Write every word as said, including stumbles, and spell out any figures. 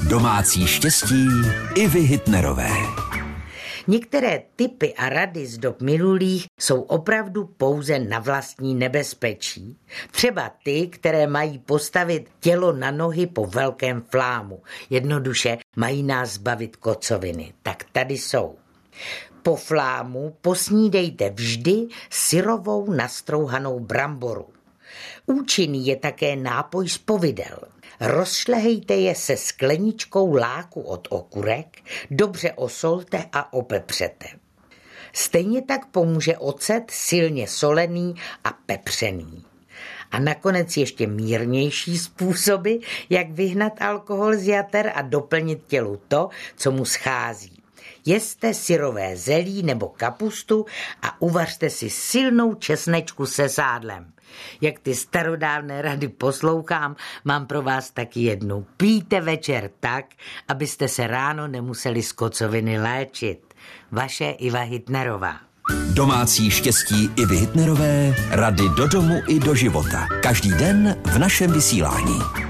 Domácí štěstí Ivy Hitnerové. Některé tipy a rady z dob minulých jsou opravdu pouze na vlastní nebezpečí. Třeba ty, které mají postavit tělo na nohy po velkém flámu. Jednoduše mají nás zbavit kocoviny. Tak tady jsou. Po flámu posnídejte vždy syrovou nastrouhanou bramboru. Účinný je také nápoj z povidel. Rozšlehejte je se skleničkou láku od okurek, dobře osolte a opepřete. Stejně tak pomůže ocet silně solený a pepřený. A nakonec ještě mírnější způsoby, jak vyhnat alkohol z jater a doplnit tělu to, co mu schází. Jeste syrové zelí nebo kapustu a uvařte si silnou česnečku se sádlem. Jak ty starodávné rady poslouchám, mám pro vás taky jednu. Pijte večer tak, abyste se ráno nemuseli z kocoviny léčit. Vaše Iva Hitnerová. Domácí štěstí Ivy Hitnerové, rady do domu i do života. Každý den v našem vysílání.